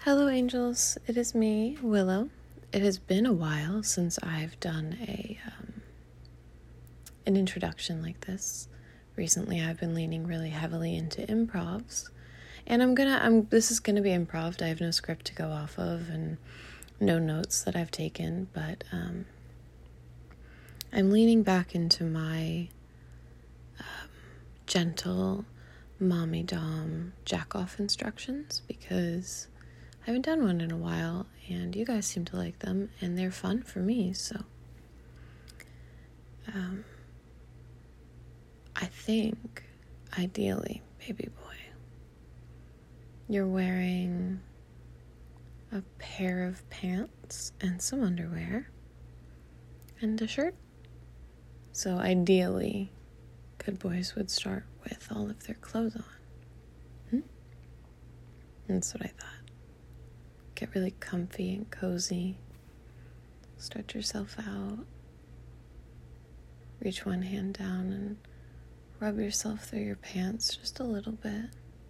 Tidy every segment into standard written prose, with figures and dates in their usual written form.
Hello, angels. It is me, Willow. It has been a while since I've done an introduction like this. Recently, I've been leaning really heavily into improvs, and this is gonna be improv. I have no script to go off of and no notes that I've taken, but I'm leaning back into my gentle mommy dom jack-off instructions because I haven't done one in a while, and you guys seem to like them, and they're fun for me, so I think, ideally, baby boy, you're wearing a pair of pants and some underwear and a shirt. So ideally, good boys would start with all of their clothes on. That's what I thought. Get really comfy and cozy. Stretch yourself out. Reach one hand down and rub yourself through your pants just a little bit.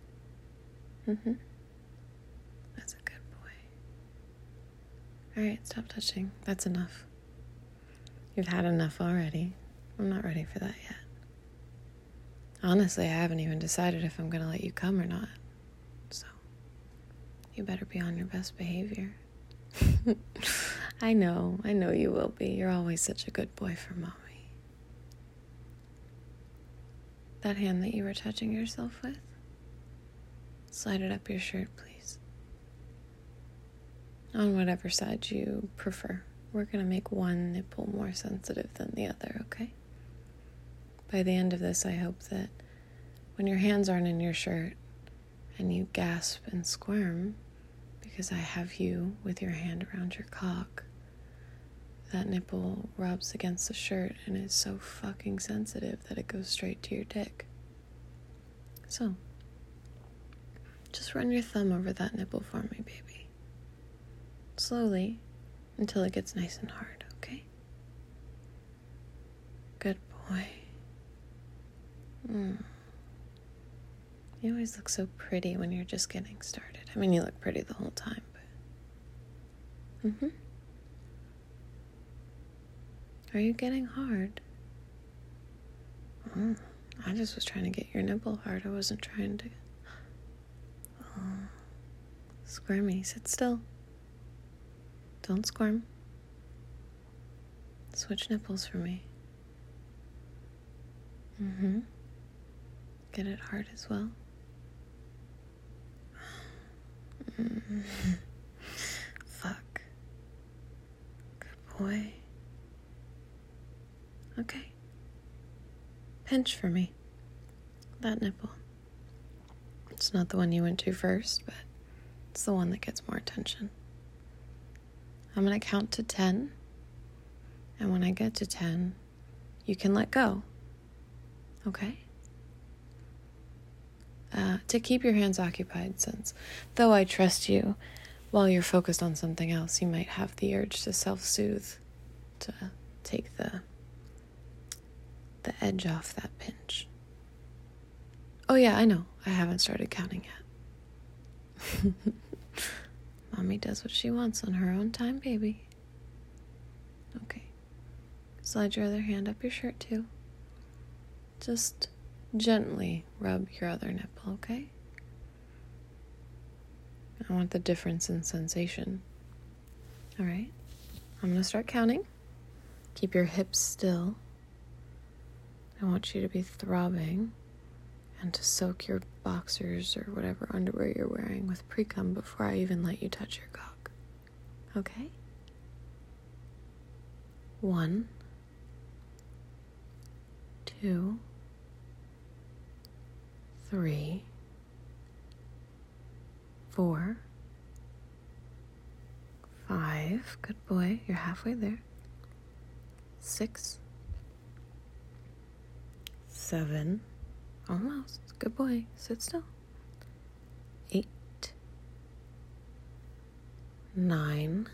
That's a good boy. Alright, stop touching. That's enough. You've had enough already. I'm not ready for that yet. Honestly, I haven't even decided if I'm going to let you come or not. So, you better be on your best behavior. I know you will be. You're always such a good boy for mommy. That hand that you were touching yourself with, slide it up your shirt, please. On whatever side you prefer. We're going to make one nipple more sensitive than the other, okay? By the end of this, I hope that when your hands aren't in your shirt and you gasp and squirm because I have you with your hand around your cock, that nipple rubs against the shirt and is so fucking sensitive that it goes straight to your dick. So, just run your thumb over that nipple for me, baby. Slowly, until it gets nice and hard, okay? Good boy. You always look so pretty when you're just getting started. I mean, you look pretty the whole time, but... Are you getting hard? I just was trying to get your nipple hard. I wasn't trying to... Squirmy. Sit still. Don't squirm. Switch nipples for me. Get it hard as well. Fuck. Good boy. Okay. Pinch for me. That nipple. It's not the one you went to first, but it's the one that gets more attention. I'm going to count to 10. And when I get to 10, you can let go. Okay? To keep your hands occupied, since though I trust you, while you're focused on something else, you might have the urge to self-soothe, to take the edge off that pinch. Oh yeah, I know. I haven't started counting yet. Mommy does what she wants on her own time, baby. Okay. Slide your other hand up your shirt, too. Just gently rub your other nipple, okay? I want the difference in sensation. Alright. I'm going to start counting. Keep your hips still. I want you to be throbbing and to soak your boxers or whatever underwear you're wearing with pre-cum before I even let you touch your cock. Okay? 1, 2, 3, 4, 5. Good boy. You're halfway there. 6, 7. Almost. Good boy. Sit still. 8, 9.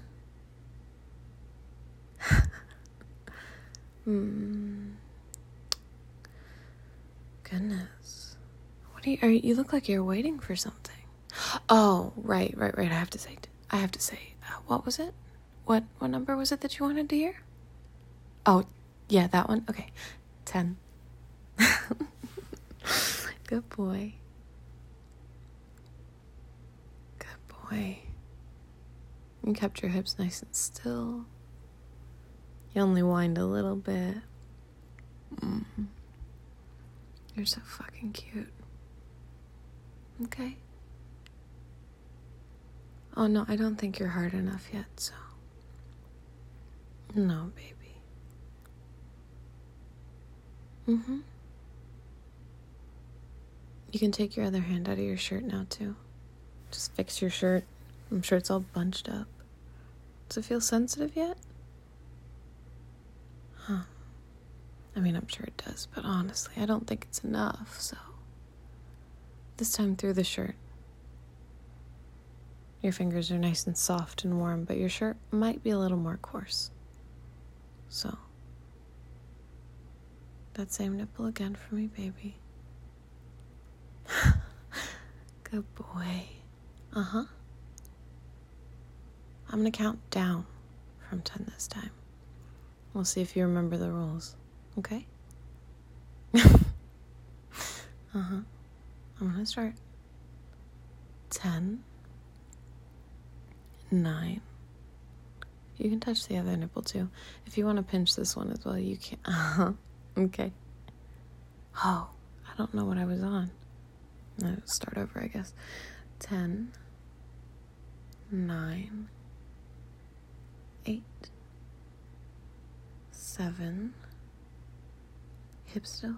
Goodness. You look like you're waiting for something. Oh, right. I have to say, what was it? What number was it that you wanted to hear? Oh, yeah, that one. Okay, 10. Good boy. Good boy. You kept your hips nice and still. You only whined a little bit. You're so fucking cute. Okay. Oh, no, I don't think you're hard enough yet, so. No, baby. You can take your other hand out of your shirt now, too. Just fix your shirt. I'm sure it's all bunched up. Does it feel sensitive yet? Huh. I mean, I'm sure it does, but honestly, I don't think it's enough, so. This time through the shirt. Your fingers are nice and soft and warm, but your shirt might be a little more coarse. So. That same nipple again for me, baby. Good boy. I'm gonna count down from 10 this time. We'll see if you remember the rules, okay? I'm gonna start. 10, 9. You can touch the other nipple too. If you want to pinch this one as well, you can. Okay. Oh, I don't know what I was on. I'll start over, I guess. 10, 9, 8, 7, hip still,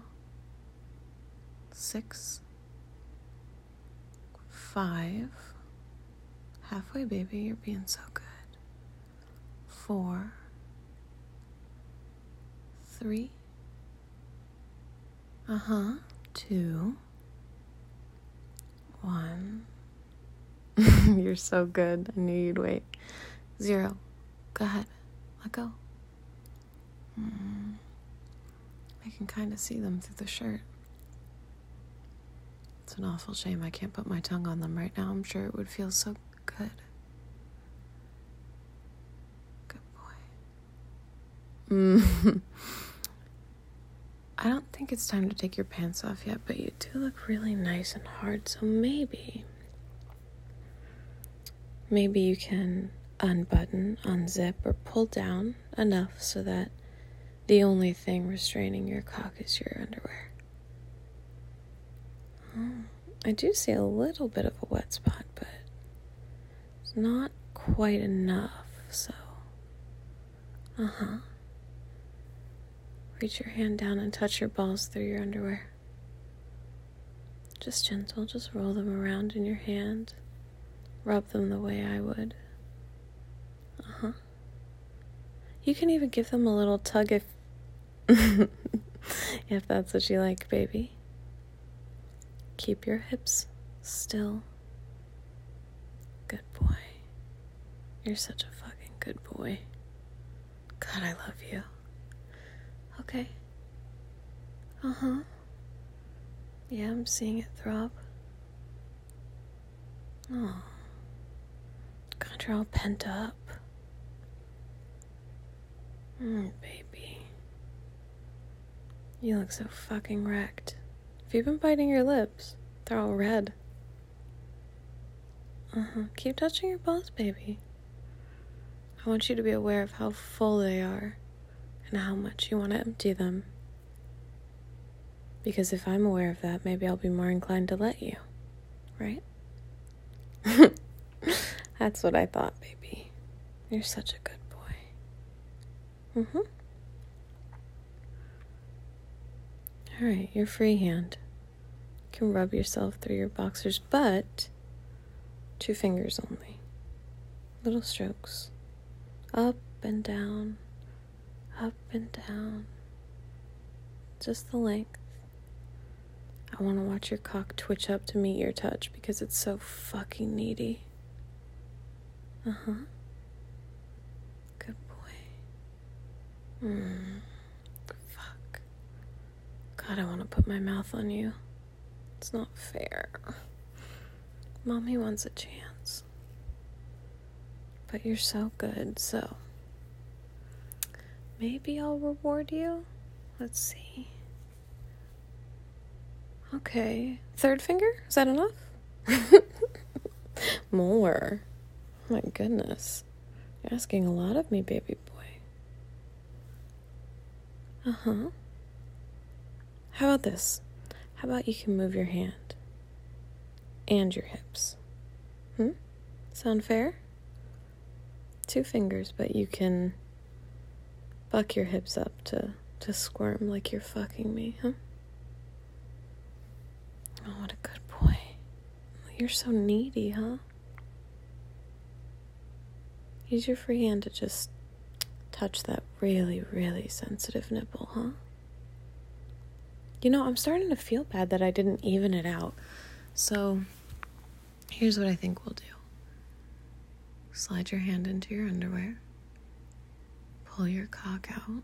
6, 5, halfway, baby, you're being so good, 4, 3, 2, 1. You're so good. I knew you'd wait. 0. Go ahead. Let go. I can kind of see them through the shirt. It's an awful shame I can't put my tongue on them right now. I'm sure it would feel so good. Good boy. I don't think it's time to take your pants off yet, but you do look really nice and hard, so maybe you can unbutton, unzip, or pull down enough so that the only thing restraining your cock is your underwear. I do see a little bit of a wet spot, but it's not quite enough, so. Reach your hand down and touch your balls through your underwear. Just gentle, just roll them around in your hand. Rub them the way I would. You can even give them a little tug if if that's what you like, baby. Keep your hips still. Good boy. You're such a fucking good boy. God, I love you. Okay. Yeah, I'm seeing it throb. Oh. God, you're all pent up. Baby. You look so fucking wrecked. Have you been biting your lips? They're all red. Keep touching your balls, baby. I want you to be aware of how full they are and how much you want to empty them. Because if I'm aware of that, maybe I'll be more inclined to let you. Right? That's what I thought, baby. You're such a good boy. Alright, your free hand. You can rub yourself through your boxers, but 2 fingers only. Little strokes. Up and down. Up and down. Just the length. I want to watch your cock twitch up to meet your touch because it's so fucking needy. Good boy. Fuck. God, I want to put my mouth on you. It's not fair. Mommy wants a chance. But you're so good, so maybe I'll reward you? Let's see. Okay. Third finger? Is that enough? More. Oh my goodness. You're asking a lot of me, baby boy. Uh-huh. How about this? How about you can move your hand and your hips? Sound fair? 2 fingers, but you can buck your hips up to squirm like you're fucking me, huh? Oh, what a good boy. You're so needy, huh? Use your free hand to just touch that really, really sensitive nipple, huh? You know, I'm starting to feel bad that I didn't even it out. So, here's what I think we'll do. Slide your hand into your underwear. Pull your cock out.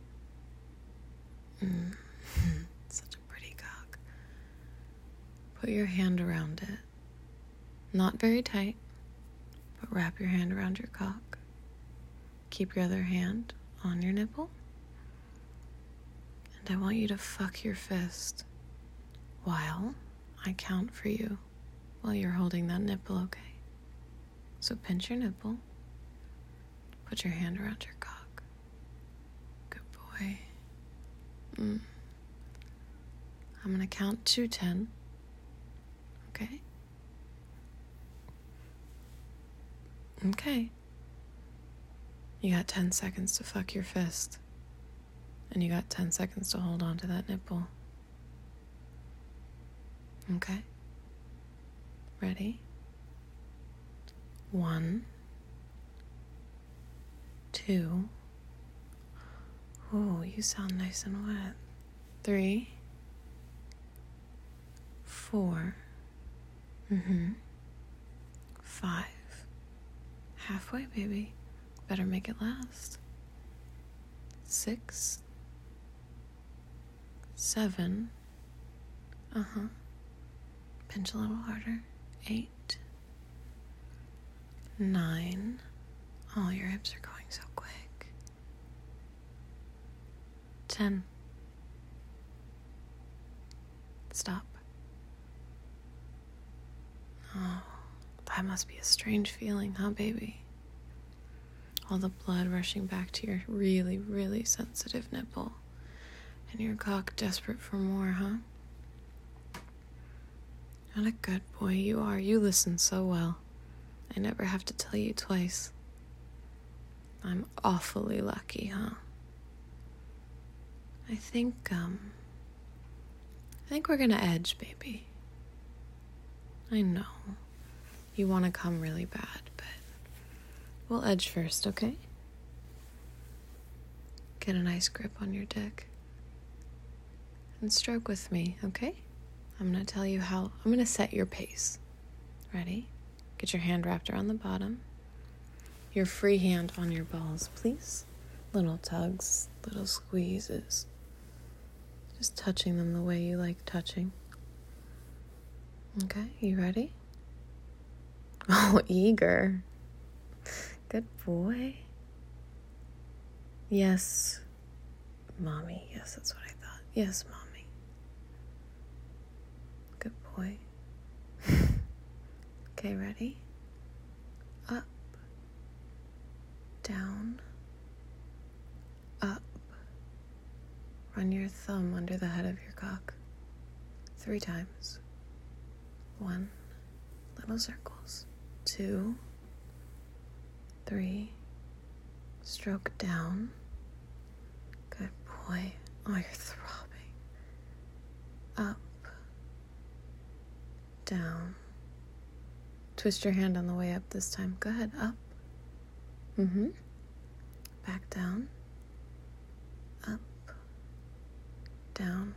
Such a pretty cock. Put your hand around it. Not very tight, but wrap your hand around your cock. Keep your other hand on your nipple. And I want you to fuck your fist while I count for you while you're holding that nipple, okay? So pinch your nipple. Put your hand around your cock. Good boy. I'm gonna count to 10. Okay? Okay. You got 10 seconds to fuck your fist. And you got 10 seconds to hold on to that nipple. Okay? Ready? 1, 2. Oh, you sound nice and wet. 3, 4. 5. Halfway, baby. Better make it last. 6, 7. Pinch a little harder. 8, 9. Oh, your hips are going so quick. 10. Stop. Oh, that must be a strange feeling, huh, baby? All the blood rushing back to your really, really sensitive nipple. And your cock desperate for more, huh? What a good boy you are. You listen so well. I never have to tell you twice. I'm awfully lucky, huh? I think we're gonna edge, baby. I know. You want to come really bad, but we'll edge first, okay? Get a nice grip on your dick. And stroke with me, okay? I'm gonna tell you how. I'm gonna set your pace. Ready? Get your hand wrapped around the bottom. Your free hand on your balls, please. Little tugs, little squeezes. Just touching them the way you like touching. Okay, you ready? Oh, eager. Good boy. Yes, mommy. Yes, that's what I thought. Yes, mommy. Good boy. Okay, ready? Up, down, up. Run your thumb under the head of your cock 3 times. 1, little circles. 2, 3, stroke down. Good boy. Oh, you're throbbing. Up, down. Twist your hand on the way up this time. Go ahead, up. Back down. Up, down.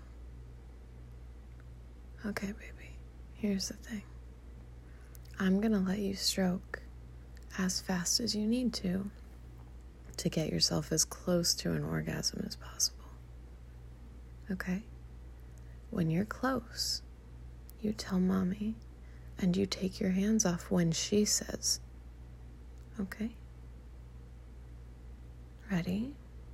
Okay, baby. Here's the thing. I'm gonna let you stroke as fast as you need to get yourself as close to an orgasm as possible. Okay? When you're close, you tell mommy And you take your hands off when she says. Okay? Ready?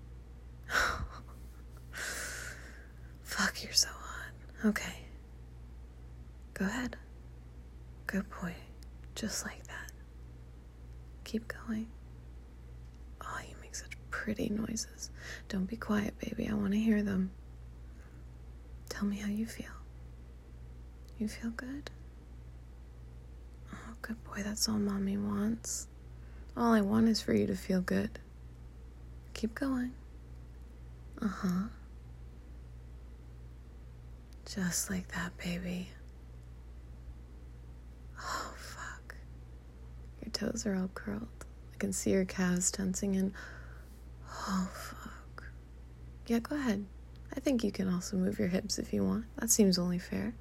Fuck, you're so hot. Okay. Go ahead. Good boy. Just like that. Keep going. Oh, you make such pretty noises. Don't be quiet, baby. I want to hear them. Tell me how you feel. You feel good? Oh, good boy. That's all mommy wants. All I want is for you to feel good. Keep going. Uh-huh. Just like that, baby. Oh, fuck. Your toes are all curled. I can see your calves tensing in. Oh, fuck. Yeah, go ahead. I think you can also move your hips if you want. That seems only fair.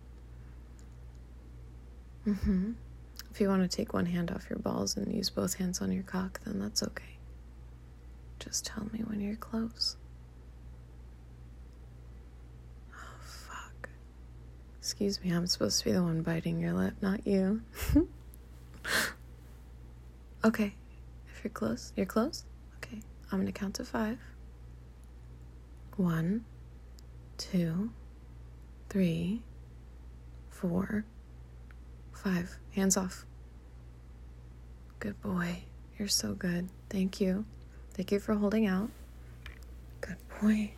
If you want to take one hand off your balls and use both hands on your cock, then that's okay. Just tell me when you're close. Oh, fuck. Excuse me, I'm supposed to be the one biting your lip, not you. Okay, if you're close, you're close? Okay, I'm gonna count to 5. 1, 2, 3, 4, 5. Hands off. Good boy. You're so good. Thank you. Thank you for holding out. Good boy.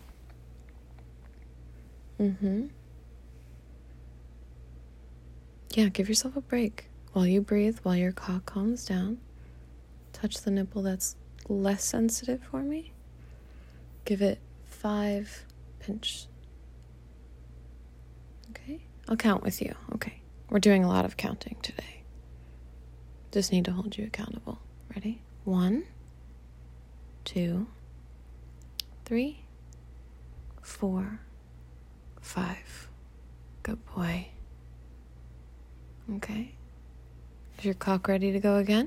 Yeah, give yourself a break. While you breathe, while your cock calms down, touch the nipple that's less sensitive for me. Give it 5 pinch. Okay? I'll count with you. Okay. We're doing a lot of counting today. Just need to hold you accountable. Ready? 1, 2, 3, 4, 5. Good boy. Okay. Is your cock ready to go again?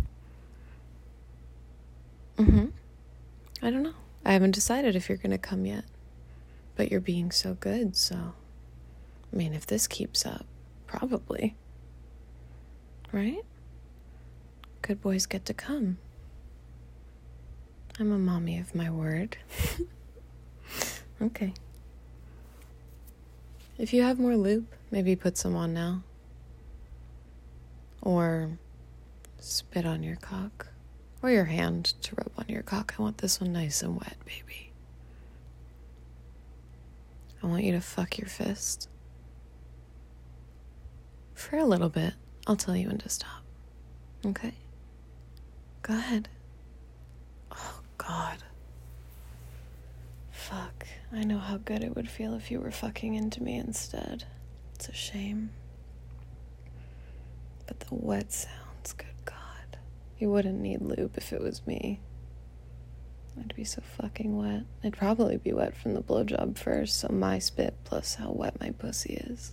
I don't know. I haven't decided if you're gonna come yet. But you're being so good, so... I mean, if this keeps up, probably. Right? Good boys get to come. I'm a mommy of my word. Okay. If you have more lube, maybe put some on now. Or spit on your cock. Or your hand to rub on your cock. I want this one nice and wet, baby. I want you to fuck your fist. For a little bit. I'll tell you when to stop. Okay? Go ahead. Oh, God. Fuck. I know how good it would feel if you were fucking into me instead. It's a shame. But the wet sounds, good God. You wouldn't need lube if it was me. I'd be so fucking wet. I'd probably be wet from the blowjob first, so my spit plus how wet my pussy is.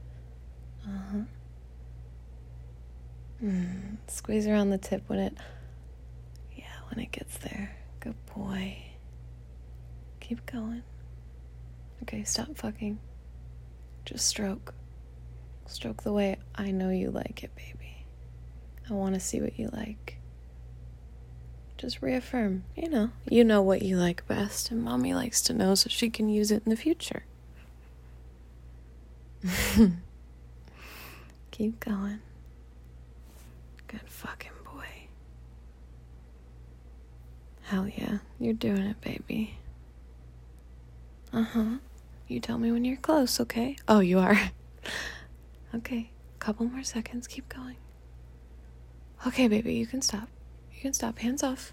Squeeze around the tip when it gets there. Good boy. Keep going. Okay, stop fucking. Just stroke. Stroke the way I know you like it, baby. I want to see what you like. Just reaffirm. You know what you like best, and mommy likes to know so she can use it in the future. Keep going. Good fucking boy. Hell yeah, you're doing it, baby. You tell me when you're close, okay? Oh, you are. Okay, couple more seconds, keep going. Okay, baby, you can stop. You can stop, hands off.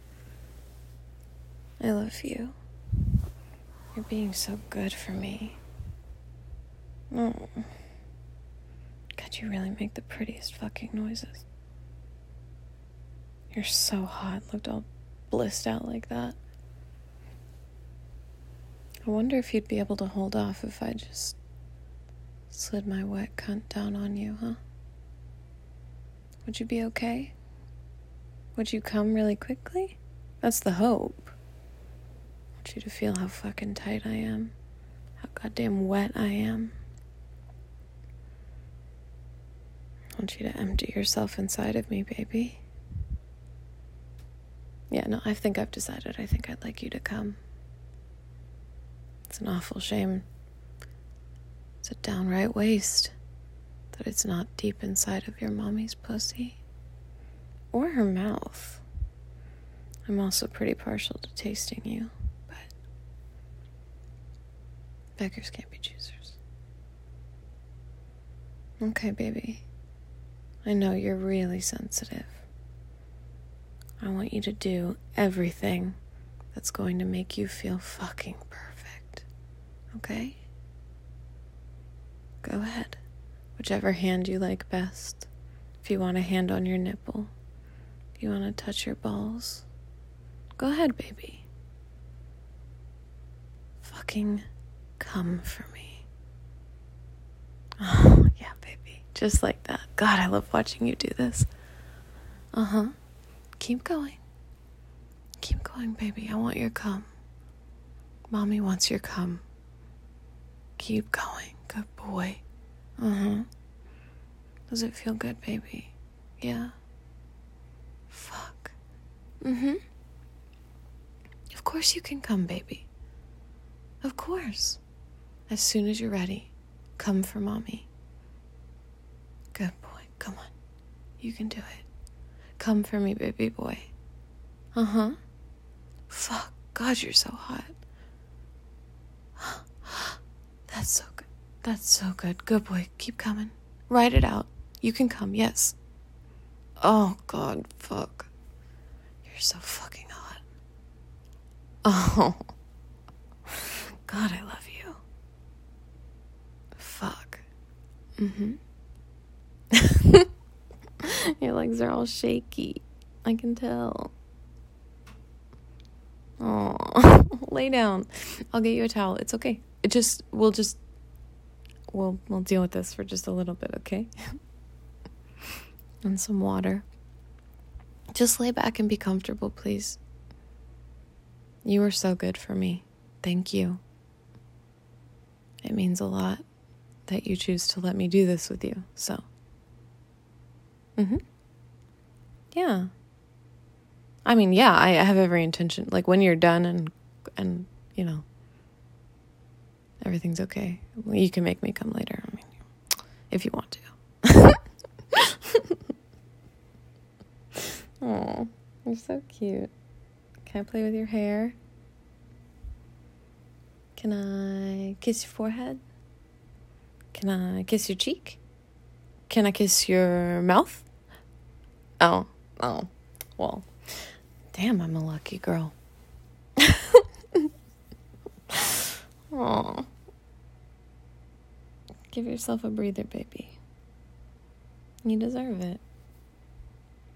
I love you. You're being so good for me. Oh. God, you really make the prettiest fucking noises. You're so hot, looked all blissed out like that. I wonder if you'd be able to hold off if I just slid my wet cunt down on you, huh? Would you be okay? Would you come really quickly? That's the hope. I want you to feel how fucking tight I am. How goddamn wet I am. I want you to empty yourself inside of me, baby. Yeah, no, I think I've decided. I think I'd like you to come. It's an awful shame. It's a downright waste that it's not deep inside of your mommy's pussy. Or her mouth. I'm also pretty partial to tasting you, but beggars can't be choosers. Okay, baby. I know you're really sensitive. I want you to do everything that's going to make you feel fucking perfect. Okay? Go ahead. Whichever hand you like best. If you want a hand on your nipple, if you want to touch your balls, go ahead, baby. Fucking come for me. Oh, yeah, baby. Just like that. God, I love watching you do this. Uh-huh. Keep going. Keep going, baby. I want your cum. Mommy wants your cum. Keep going. Good boy. Uh-huh. Does it feel good, baby? Yeah? Fuck. Mm-hmm. Of course you can come, baby. Of course. As soon as you're ready, come for mommy. Good boy. Come on. You can do it. Come for me, baby boy. Uh-huh. Fuck. God, you're so hot. That's so good. That's so good. Good boy. Keep coming. Ride it out. You can come. Yes. Oh, God. Fuck. You're so fucking hot. Oh. God, I love you. Fuck. Mm-hmm. Your legs are all shaky. I can tell. Oh, lay down. I'll get you a towel. It's okay. We'll deal with this for just a little bit, okay? And some water. Just lay back and be comfortable, please. You were so good for me. Thank you. It means a lot that you choose to let me do this with you, so. Yeah. I mean, yeah, I have every intention. Like, when you're done and you know, everything's okay. You can make me come later. I mean, if you want to. Oh, you're so cute. Can I play with your hair? Can I kiss your forehead? Can I kiss your cheek? Can I kiss your mouth? Oh, well, damn, I'm a lucky girl. Aw. Give yourself a breather, baby. You deserve it.